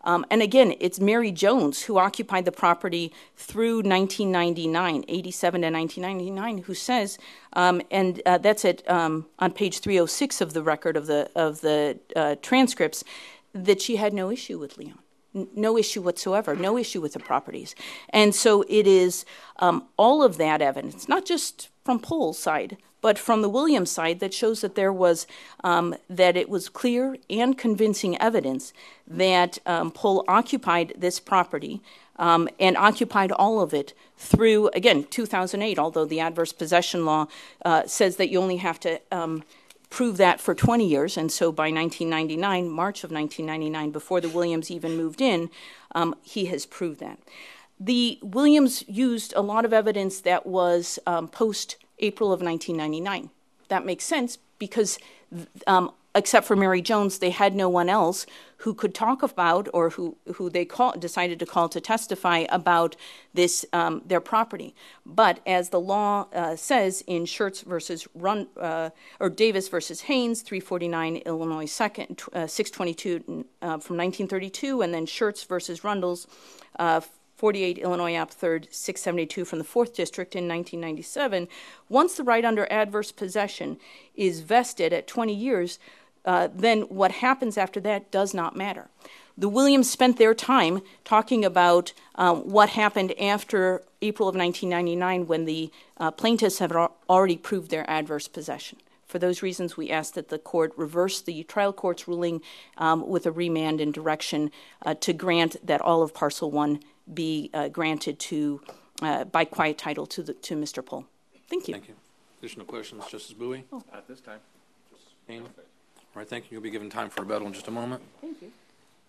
And again, it's Mary Jones who occupied the property through 1999, 87 to 1999, who says, and that's on page 306 of the record of the transcripts, that she had no issue with Leon. No issue whatsoever, no issue with the properties. And so it is all of that evidence, not just from Pohl's side, but from the Williams side, that shows that there was, that it was clear and convincing evidence that Pohl occupied this property and occupied all of it through, again, 2008, although the adverse possession law says that you only have to prove that for 20 years, and so by 1999, March of 1999, before the Williams even moved in, he has proved that. The Williams used a lot of evidence that was post-April of 1999. That makes sense because except for Mary Jones, they had no one else who could talk about or who they decided to call to testify about this their property. But as the law says in Schertz versus or Davis versus Haynes, 349 Illinois 2nd, 622 from 1932, and then Schertz versus Rundles, 48 Illinois App 3rd, 672 from the 4th District in 1997, once the right under adverse possession is vested at 20 years, then what happens after that does not matter. The Williams spent their time talking about what happened after April of 1999 when the plaintiffs have already proved their adverse possession. For those reasons, we ask that the court reverse the trial court's ruling with a remand and direction to grant that all of Parcel 1 be granted to by quiet title to Mr. Pohl. Thank you. Thank you. Additional questions, Justice Bowie? Oh. At this time. All right, thank you. You'll be given time for rebuttal in just a moment. Thank you.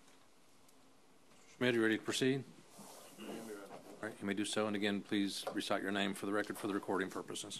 Schmidt, you ready to proceed? All right, you may do so. And again, please recite your name for the record for the recording purposes.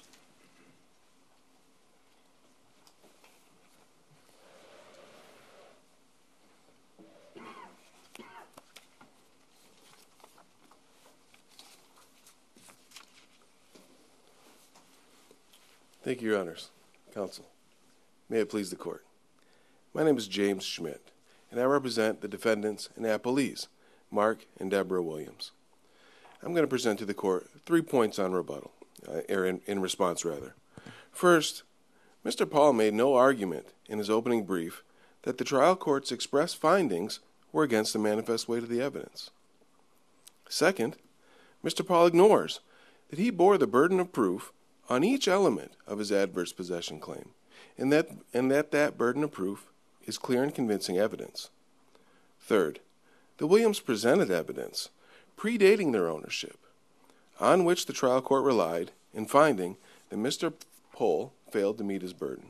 Thank you, Your Honors. Counsel, may it please the Court. My name is James Schmidt, and I represent the defendants and appellees, Mark and Deborah Williams. I'm going to present to the Court 3 points on rebuttal, in response, rather. First, Mr. Pohl made no argument in his opening brief that the trial court's express findings were against the manifest weight of the evidence. Second, Mr. Pohl ignores that he bore the burden of proof on each element of his adverse possession claim, and that burden of proof is clear and convincing evidence. Third, the Williams presented evidence predating their ownership, on which the trial court relied in finding that Mr. Pohl failed to meet his burden.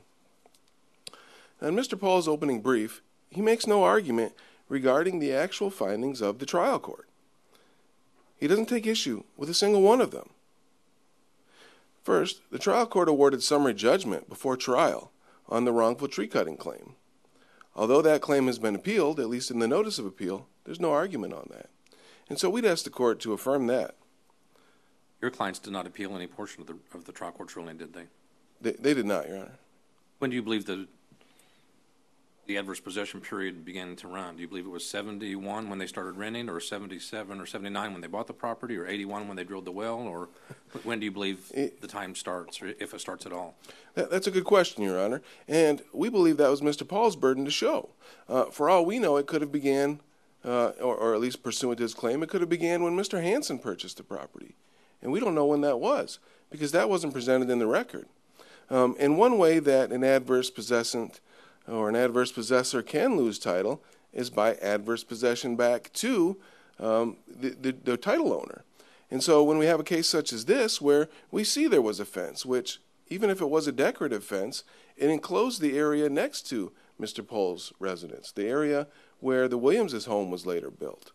Now, in Mr. Pohl's opening brief, he makes no argument regarding the actual findings of the trial court. He doesn't take issue with a single one of them. First, the trial court awarded summary judgment before trial on the wrongful tree cutting claim. Although that claim has been appealed, at least in the notice of appeal, there's no argument on that. And so we'd ask the court to affirm that. Your clients did not appeal any portion of the trial court's ruling, did they? They did not, Your Honor. When do you believe the adverse possession period began to run? Do you believe it was 71 when they started renting, or 77 or 79 when they bought the property, or 81 when they drilled the well, or when do you believe the time starts, or if it starts at all? That's a good question, Your Honor. And we believe that was Mr. Pohl's burden to show. For all we know, it could have began, or at least pursuant to his claim, it could have began when Mr. Hansen purchased the property. And we don't know when that was, because that wasn't presented in the record. And one way that an adverse possessant or an adverse possessor can lose title is by adverse possession back to the title owner. And so when we have a case such as this, where we see there was a fence, which, even if it was a decorative fence, it enclosed the area next to Mr. Pohl's residence, the area where the Williams' home was later built.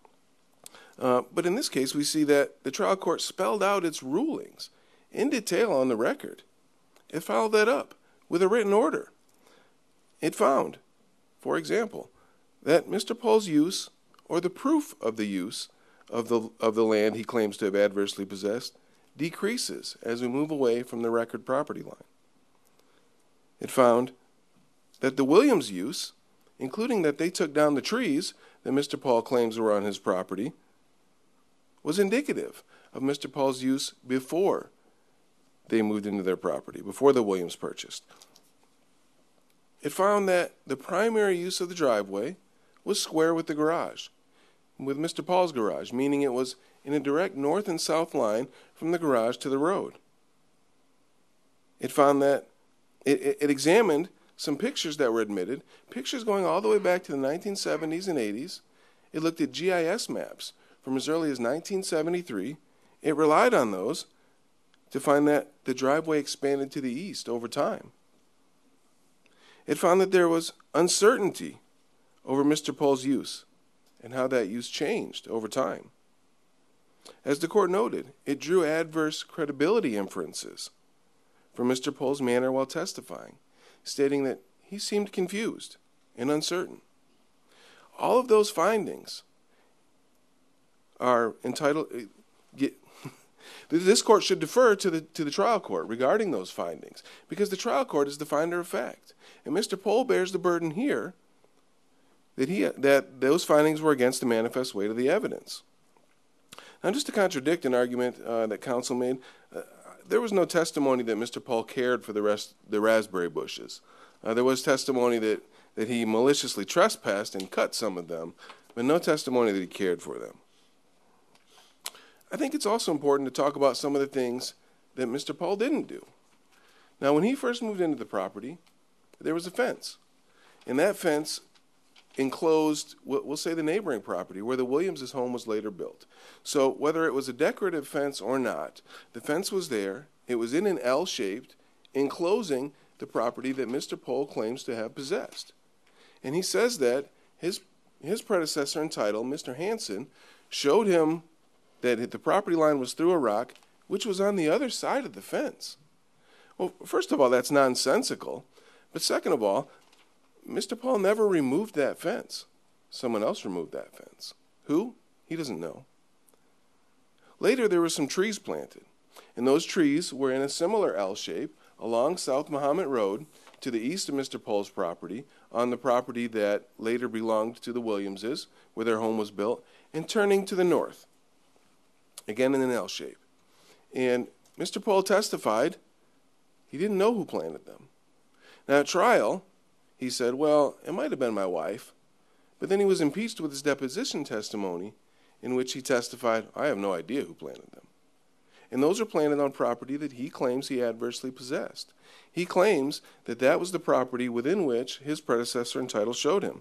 But in this case, we see that the trial court spelled out its rulings in detail on the record. It followed that up with a written order. It found, for example, that Mr. Pohl's use, or the proof of the use, of the land he claims to have adversely possessed decreases as we move away from the record property line. It found that the Williams use including that they took down the trees that Mr. Paul claims were on his property, was indicative of Mr. Paul's use before they moved into their property, before the Williams purchased. It found that the primary use of the driveway was square with the garage, with Mr. Paul's garage, meaning it was in a direct north and south line from the garage to the road. It found that it examined some pictures that were admitted, pictures going all the way back to the 1970s and 80s. It looked at GIS maps from as early as 1973. It relied on those to find that the driveway expanded to the east over time. It found that there was uncertainty over Mr. Paul's use and how that use changed over time. As the court noted, it drew adverse credibility inferences from Mr. Paul's manner while testifying, stating that he seemed confused and uncertain. All of those findings are entitled. This court should defer to the trial court regarding those findings, because the trial court is the finder of fact, and Mr. Paul bears the burden here that those findings were against the manifest weight of the evidence. Now, just to contradict an argument that counsel made, there was no testimony that Mr. Paul cared for the raspberry bushes. There was testimony that he maliciously trespassed and cut some of them, but no testimony that he cared for them. I think it's also important to talk about some of the things that Mr. Paul didn't do. Now, when he first moved into the property, there was a fence, and that fence enclosed, we'll say, the neighboring property where the Williams' home was later built. So whether it was a decorative fence or not, the fence was there. It was in an L-shaped, enclosing the property that Mr. Paul claims to have possessed. And he says that his predecessor in title, Mr. Hansen, showed him that the property line was through a rock, which was on the other side of the fence. Well, first of all, that's nonsensical. But second of all, Mr. Paul never removed that fence. Someone else removed that fence. Who? He doesn't know. Later, there were some trees planted, and those trees were in a similar L shape along South Mahomet Road to the east of Mr. Paul's property, on the property that later belonged to the Williamses, where their home was built, and turning to the north, again in an L shape. And Mr. Paul testified he didn't know who planted them. Now, at trial, he said, well, it might have been my wife. But then he was impeached with his deposition testimony, in which he testified, I have no idea who planted them. And those are planted on property that he claims he adversely possessed. He claims that that was the property within which his predecessor in title showed him.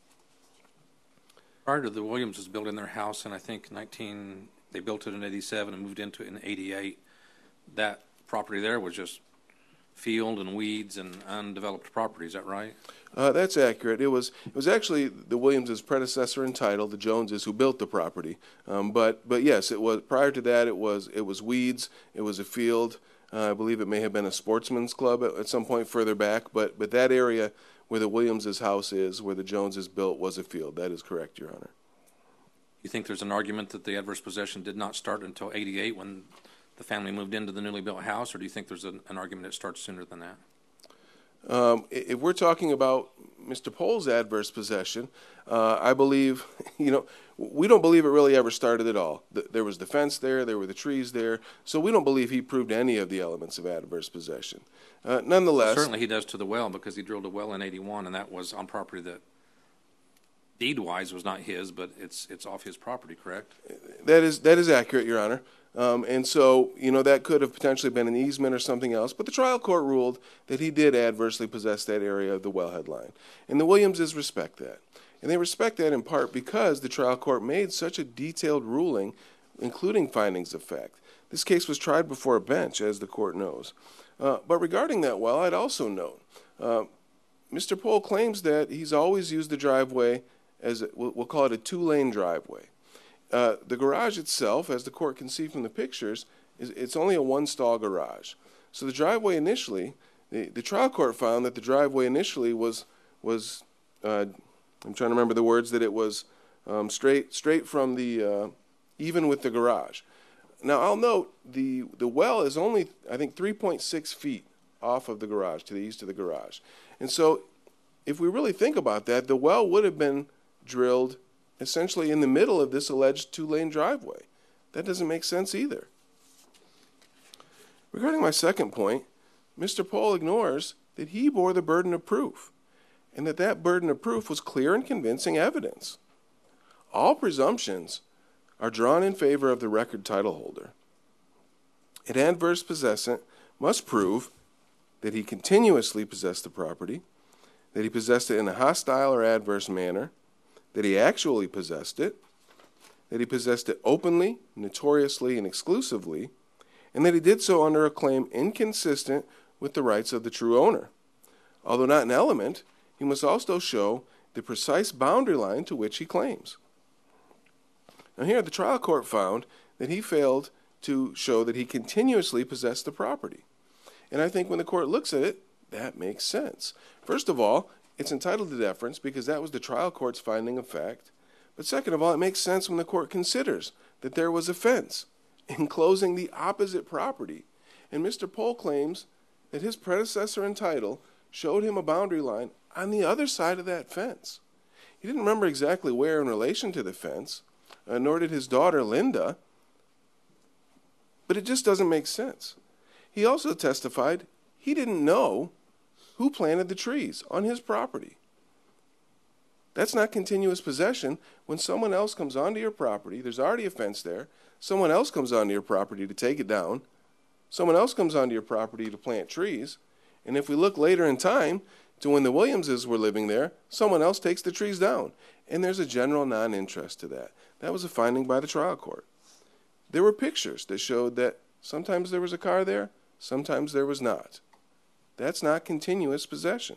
Prior to the Williamses building their house, and I think they built it in 87 and moved into it in 88, that property there was just field and weeds and undeveloped property. Is that right? That's accurate. It was actually the Williams' predecessor in title, the Joneses, who built the property. But yes, it was prior to that. It was weeds. It was a field. I believe it may have been a sportsman's club at some point further back. But that area where the Williams' house is, where the Joneses built, was a field. That is correct, Your Honor. You think there's an argument that the adverse possession did not start until 88 when the family moved into the newly built house, or do you think there's an argument that starts sooner than that? If we're talking about Mr. Pohl's adverse possession, I believe, we don't believe it really ever started at all. There was the fence there were the trees there, so we don't believe he proved any of the elements of adverse possession. Nonetheless, certainly he does to the well, because he drilled a well in 81, and that was on property that deed-wise was not his, but it's off his property, correct? That is accurate, Your Honor. And so, that could have potentially been an easement or something else, but the trial court ruled that he did adversely possess that area of the wellhead line. And the Williamses respect that. And they respect that in part because the trial court made such a detailed ruling, including findings of fact. This case was tried before a bench, as the court knows. But regarding that well, I'd also note, Mr. Pohl claims that he's always used the driveway as, we'll call it a two-lane driveway. The garage itself, as the court can see from the pictures, it's only a one-stall garage. So the driveway initially, the trial court found that the driveway initially was I'm trying to remember the words, that it was straight from the, even with the garage. Now, I'll note the well is only, I think, 3.6 feet off of the garage, to the east of the garage. And so if we really think about that, the well would have been drilled essentially in the middle of this alleged two-lane driveway. That doesn't make sense either. Regarding my second point, Mr. Pohl ignores that he bore the burden of proof, and that burden of proof was clear and convincing evidence. All presumptions are drawn in favor of the record title holder. An adverse possessant must prove that he continuously possessed the property, that he possessed it in a hostile or adverse manner, that he actually possessed it, that he possessed it openly, notoriously, and exclusively, and that he did so under a claim inconsistent with the rights of the true owner. Although not an element, he must also show the precise boundary line to which he claims. Now here, the trial court found that he failed to show that he continuously possessed the property. And I think when the court looks at it, that makes sense. First of all, it's entitled to deference because that was the trial court's finding of fact. But second of all, it makes sense when the court considers that there was a fence enclosing the opposite property. And Mr. Pohl claims that his predecessor in title showed him a boundary line on the other side of that fence. He didn't remember exactly where in relation to the fence, nor did his daughter, Linda, but it just doesn't make sense. He also testified he didn't know who planted the trees on his property. That's not continuous possession. When someone else comes onto your property, there's already a fence there, someone else comes onto your property to take it down, someone else comes onto your property to plant trees, and if we look later in time to when the Williamses were living there, someone else takes the trees down, and there's a general non-interest to that. That was a finding by the trial court. There were pictures that showed that sometimes there was a car there, sometimes there was not. That's not continuous possession.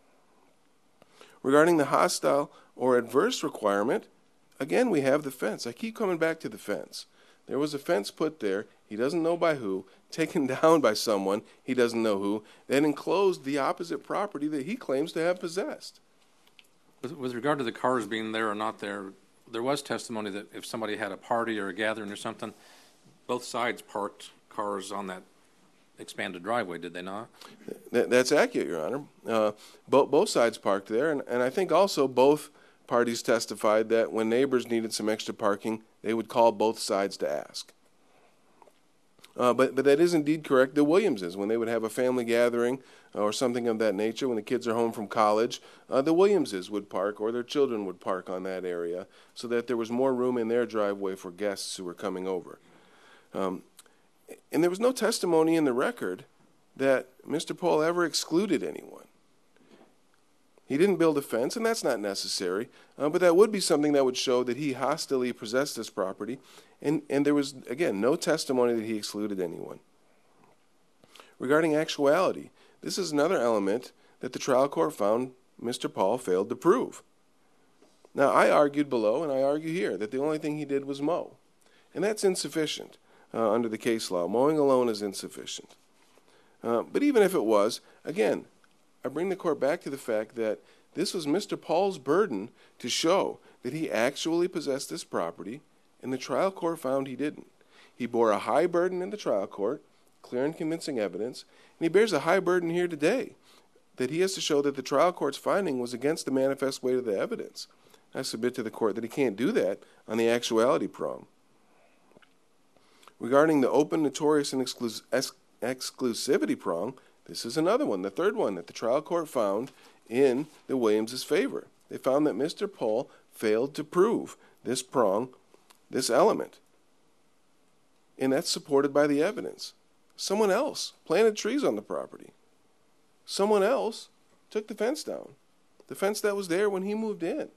Regarding the hostile or adverse requirement, again, we have the fence. I keep coming back to the fence. There was a fence put there, he doesn't know by who, taken down by someone, he doesn't know who, that enclosed the opposite property that he claims to have possessed. With regard to the cars being there or not there, there was testimony that if somebody had a party or a gathering or something, both sides parked cars on that expanded driveway, did they not? That's accurate, Your Honor. Both sides parked there, and I think also both parties testified that when neighbors needed some extra parking, they would call both sides to ask. But that is indeed correct. The Williamses, when they would have a family gathering or something of that nature, when the kids are home from college, the Williamses would park or their children would park on that area so that there was more room in their driveway for guests who were coming over. And there was no testimony in the record that Mr. Pohl ever excluded anyone. He didn't build a fence, and that's not necessary, but that would be something that would show that he hostilely possessed this property, and there was, again, no testimony that he excluded anyone. Regarding actuality, this is another element that the trial court found Mr. Pohl failed to prove. Now, I argued below, and I argue here, that the only thing he did was mow, and that's insufficient under the case law. Mowing alone is insufficient. But even if it was, again, I bring the court back to the fact that this was Mr. Pohl's burden to show that he actually possessed this property, and the trial court found he didn't. He bore a high burden in the trial court, clear and convincing evidence, and he bears a high burden here today, that he has to show that the trial court's finding was against the manifest weight of the evidence. I submit to the court that he can't do that on the actuality prong. Regarding the open, notorious, and exclusivity prong, this is another one, the third one that the trial court found in the Williams' favor. They found that Mr. Pohl failed to prove this prong, this element. And that's supported by the evidence. Someone else planted trees on the property. Someone else took the fence down, the fence that was there when he moved in.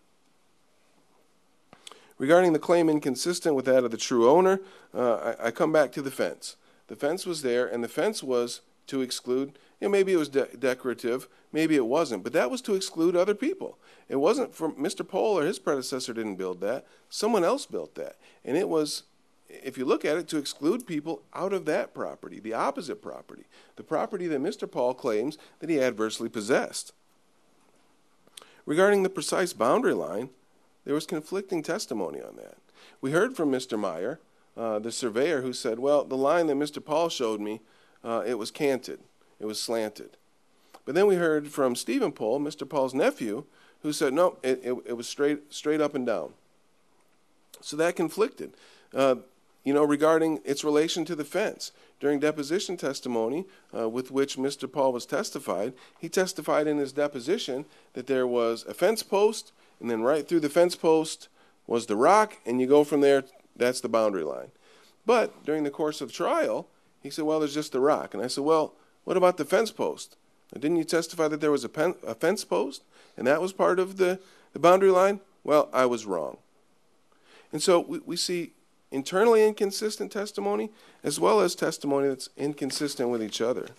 Regarding the claim inconsistent with that of the true owner, I come back to the fence. The fence was there, and the fence was to exclude, maybe it was decorative, maybe it wasn't, but that was to exclude other people. It wasn't from Mr. Pohl or his predecessor didn't build that. Someone else built that. And it was, if you look at it, to exclude people out of that property, the opposite property, the property that Mr. Pohl claims that he adversely possessed. Regarding the precise boundary line, there was conflicting testimony on that. We heard from Mr. Meyer, the surveyor, who said, well, the line that Mr. Pohl showed me, it was canted, it was slanted. But then we heard from Stephen Pohl, Mr. Pohl's nephew, who said, no, it was straight up and down. So that conflicted, regarding its relation to the fence. During deposition testimony with which Mr. Pohl was testified, he testified in his deposition that there was a fence post, and then right through the fence post was the rock, and you go from there, that's the boundary line. But during the course of the trial, he said, well, there's just the rock. And I said, well, what about the fence post? Didn't you testify that there was a fence post, and that was part of the boundary line? Well, I was wrong. And so we see internally inconsistent testimony as well as testimony that's inconsistent with each other.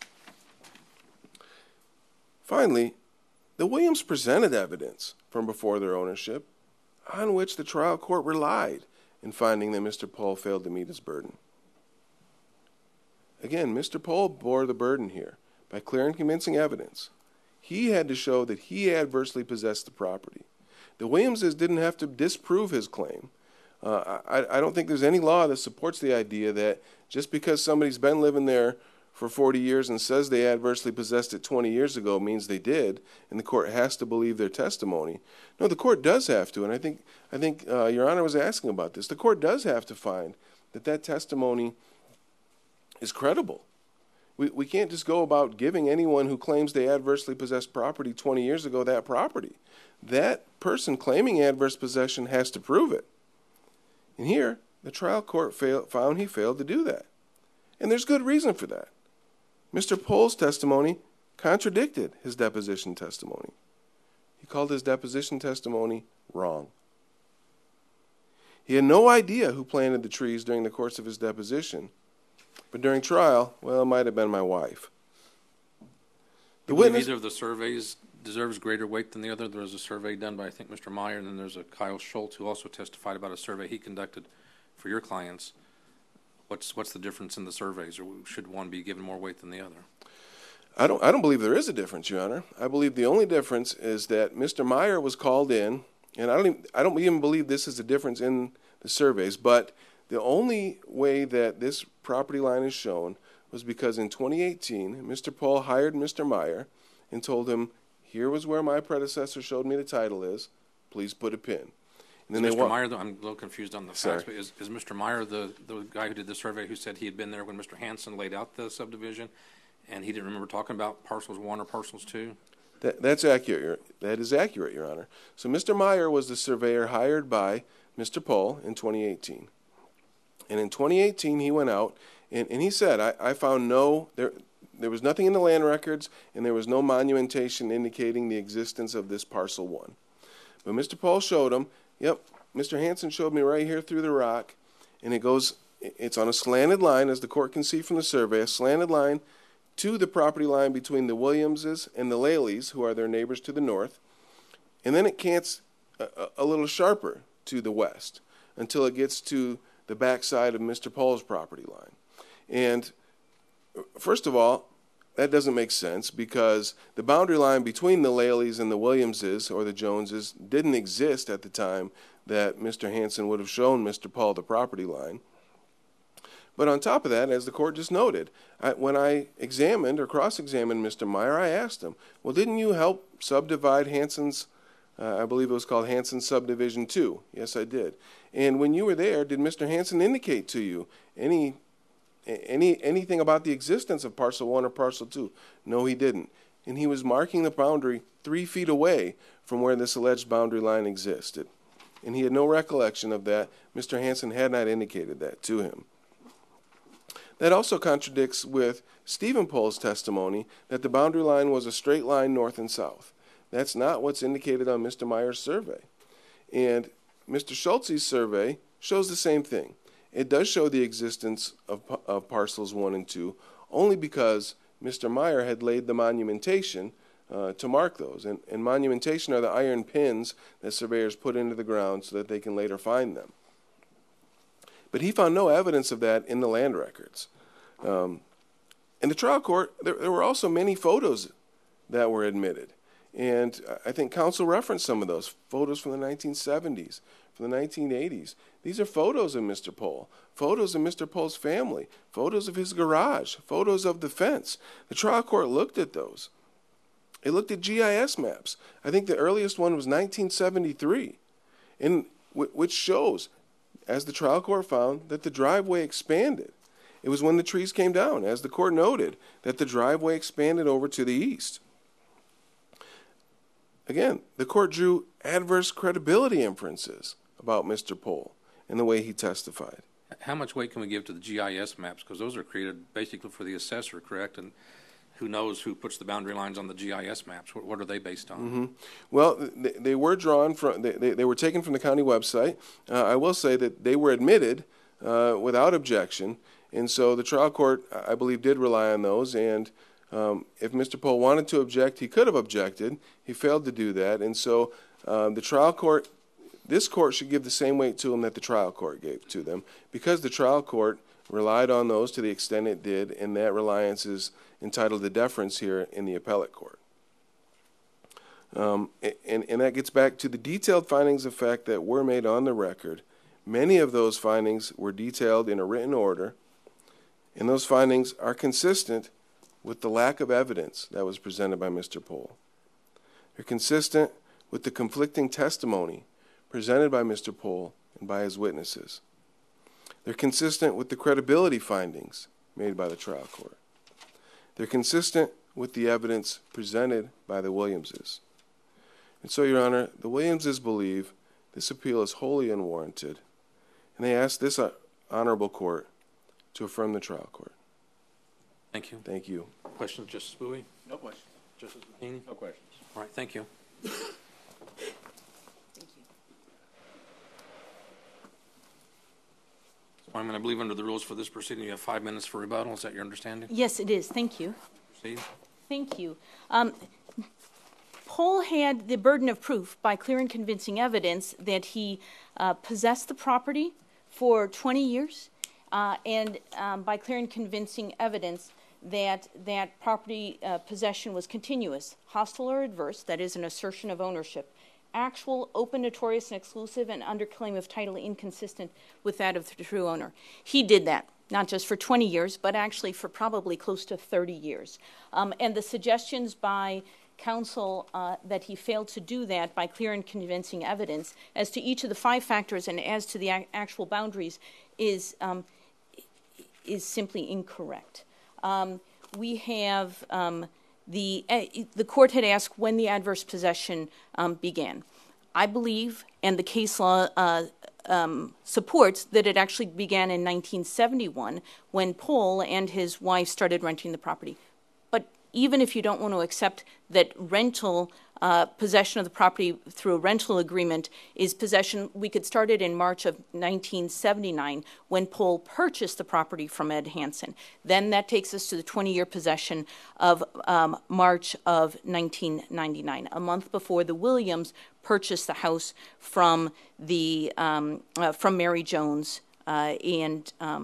Finally, the Williams presented evidence from before their ownership on which the trial court relied in finding that Mr. Pohl failed to meet his burden. Again, Mr. Pohl bore the burden here by clear and convincing evidence. He had to show that he adversely possessed the property. The Williamses didn't have to disprove his claim. I don't think there's any law that supports the idea that just because somebody's been living there for 40 years and says they adversely possessed it 20 years ago means they did, and the court has to believe their testimony. No, the court does have to, and I think Your Honor was asking about this. The court does have to find that testimony is credible. We can't just go about giving anyone who claims they adversely possessed property 20 years ago that property. That person claiming adverse possession has to prove it. And here, the trial court found he failed to do that. And there's good reason for that. Mr. Pohl's testimony contradicted his deposition testimony. He called his deposition testimony wrong. He had no idea who planted the trees during the course of his deposition. But during trial, well, it might have been my wife. The witness, either of the surveys deserves greater weight than the other. There was a survey done by, I think, Mr. Meyer, and then there's a Kyle Schultz who also testified about a survey he conducted for your clients. What's the difference in the surveys, or should one be given more weight than the other? I don't believe there is a difference, Your Honor. I believe the only difference is that Mr. Meyer was called in, and I don't even believe this is a difference in the surveys, but the only way that this property line is shown was because in 2018, Mr. Pohl hired Mr. Meyer and told him, here was where my predecessor showed me the title is, please put a pin. And then Mr. Meyer, I'm a little confused on the facts, but is Mr. Meyer the guy who did the survey who said he had been there when Mr. Hansen laid out the subdivision and he didn't remember talking about parcels 1 or parcels 2? That's accurate. That is accurate, Your Honor. So Mr. Meyer was the surveyor hired by Mr. Pohl in 2018. And in 2018, he went out and he said, I found there was nothing in the land records and there was no monumentation indicating the existence of this parcel 1. But Mr. Pohl showed him, yep, Mr. Hansen showed me right here through the rock, and it's on a slanted line, as the court can see from the survey, a slanted line to the property line between the Williamses and the Laleys, who are their neighbors to the north. And then it cants a little sharper to the west until it gets to the backside of Mr. Pohl's property line. And first of all, that doesn't make sense because the boundary line between the Laleys and the Williamses or the Joneses didn't exist at the time that Mr. Hansen would have shown Mr. Pohl the property line. But on top of that, as the court just noted, when I examined or cross-examined Mr. Meyer, I asked him, well, didn't you help subdivide Hansen's, I believe it was called Hansen Subdivision 2? Yes, I did. And when you were there, did Mr. Hansen indicate to you anything about the existence of parcel 1 or parcel 2? No, he didn't. And he was marking the boundary 3 feet away from where this alleged boundary line existed. And he had no recollection of that. Mr. Hansen had not indicated that to him. That also contradicts with Stephen Pohl's testimony that the boundary line was a straight line north and south. That's not what's indicated on Mr. Meyer's survey. And Mr. Schultz's survey shows the same thing. It does show the existence of parcels 1 and 2 only because Mr. Meyer had laid the monumentation to mark those. And monumentation are the iron pins that surveyors put into the ground so that they can later find them. But he found no evidence of that in the land records. In the trial court, there were also many photos that were admitted. And I think counsel referenced some of those photos from the 1970s, from the 1980s. These are photos of Mr. Pohl, photos of Mr. Pohl's family, photos of his garage, photos of the fence. The trial court looked at those. It looked at GIS maps. I think the earliest one was 1973, which shows, as the trial court found, that the driveway expanded. It was when the trees came down, as the court noted, that the driveway expanded over to the east. Again, the court drew adverse credibility inferences about Mr. Pohl and the way he testified. How much weight can we give to the GIS maps? Because those are created basically for the assessor, correct? And who knows who puts the boundary lines on the GIS maps? What are they based on? Mm-hmm. Well, they were drawn from, they were taken from the county website. I will say that they were admitted without objection, and so the trial court, I believe, did rely on those. And if Mr. Pohl wanted to object, he could have objected. He failed to do that, and so the trial court, this court should give the same weight to them that the trial court gave to them, because the trial court relied on those to the extent it did, and that reliance is entitled to deference here in the appellate court. And that gets back to the detailed findings of fact that were made on the record. Many of those findings were detailed in a written order, and those findings are consistent with the lack of evidence that was presented by Mr. Pohl. They're consistent with the conflicting testimony presented by Mr. Pohl and by his witnesses. They're consistent with the credibility findings made by the trial court. They're consistent with the evidence presented by the Williamses. And so, Your Honor, the Williamses believe this appeal is wholly unwarranted, and they ask this honorable court to affirm the trial court. Thank you. Thank you. Questions, Justice Bowie? No questions. Justice Mahaney? No questions. All right, thank you. I'm going to believe under the rules for this proceeding, you have 5 minutes for rebuttal. Is that your understanding? Yes, it is. Thank you. Proceed. Thank you. Pohl had the burden of proof by clear and convincing evidence that he possessed the property for 20 years and by clear and convincing evidence that that property possession was continuous, hostile or adverse, that is an assertion of ownership, actual, open, notorious, and exclusive, and under claim of title inconsistent with that of the true owner. He did that, not just for 20 years, but actually for probably close to 30 years. And the suggestions by counsel that he failed to do that by clear and convincing evidence as to each of the 5 factors and as to the actual boundaries is simply incorrect. We have the court had asked when the adverse possession began. I believe, and the case law supports, that it actually began in 1971 when Pohl and his wife started renting the property. But even if you don't want to accept that rental possession of the property through a rental agreement is possession, we could start it in March of 1979 when Pohl purchased the property from Ed Hansen. Then that takes us to the 20-year possession of March of 1999, a month before the Williams purchased the house from from Mary Jones and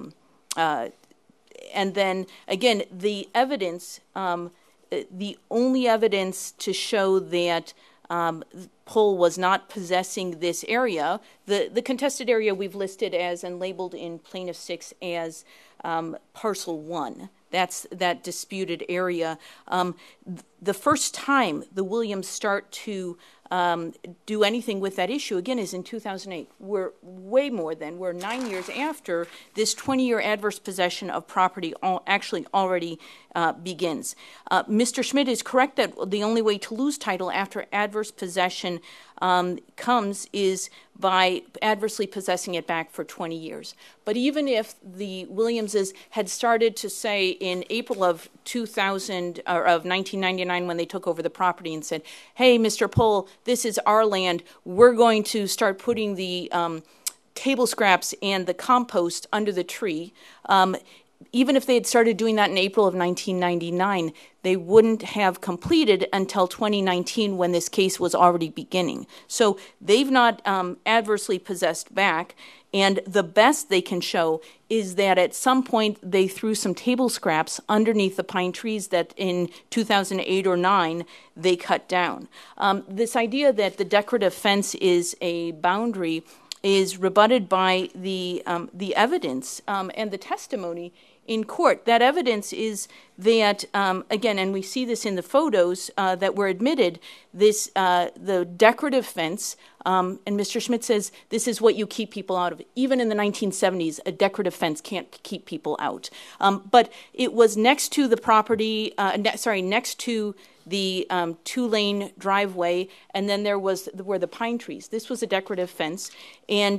then again the evidence. The only evidence to show that Pohl was not possessing this area, the contested area we've listed as and labeled in Plaintiff 6 as Parcel 1. That's that disputed area. The first time the Williams start to do anything with that issue, again, is in 2008. We're way more than, we're 9 years after this 20-year adverse possession of property actually already begins. Mr. Schmidt is correct that the only way to lose title after adverse possession comes is by adversely possessing it back for 20 years. But even if the Williamses had started to say in April of 2000 or of 1999 when they took over the property and said, "Hey, Mr. Pohl, this is our land. We're going to start putting the table scraps and the compost under the tree." Even if they had started doing that in April of 1999, they wouldn't have completed until 2019 when this case was already beginning. So they've not adversely possessed back, and the best they can show is that at some point they threw some table scraps underneath the pine trees that in 2008 or 9 they cut down. This idea that the decorative fence is a boundary is rebutted by the evidence and the testimony in court. That evidence is that, again, and we see this in the photos that were admitted, this the decorative fence, and Mr. Schmidt says this is what you keep people out of. Even in the 1970s, a decorative fence can't keep people out. But it was next to the property, next to the two-lane driveway, and then there were the pine trees. This was a decorative fence, and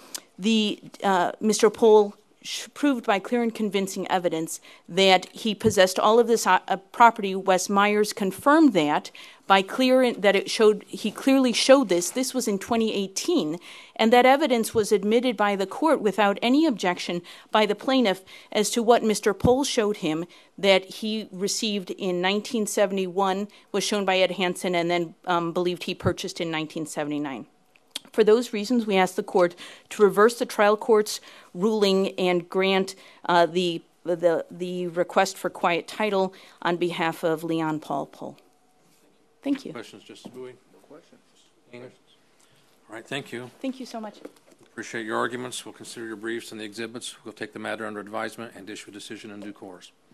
Mr. Pohl proved by clear and convincing evidence that he possessed all of this property. Wes Myers confirmed that by he clearly showed this. This was in 2018, and that evidence was admitted by the court without any objection by the plaintiff as to what Mr. Pohl showed him that he received in 1971, was shown by Ed Hansen, and then believed he purchased in 1979. For those reasons, we ask the court to reverse the trial court's ruling and grant the request for quiet title on behalf of Leon Paul Pohl. Thank you. Questions, Justice Bowie? No questions. All right, thank you. Thank you so much. Appreciate your arguments. We'll consider your briefs and the exhibits. We'll take the matter under advisement and issue a decision in due course.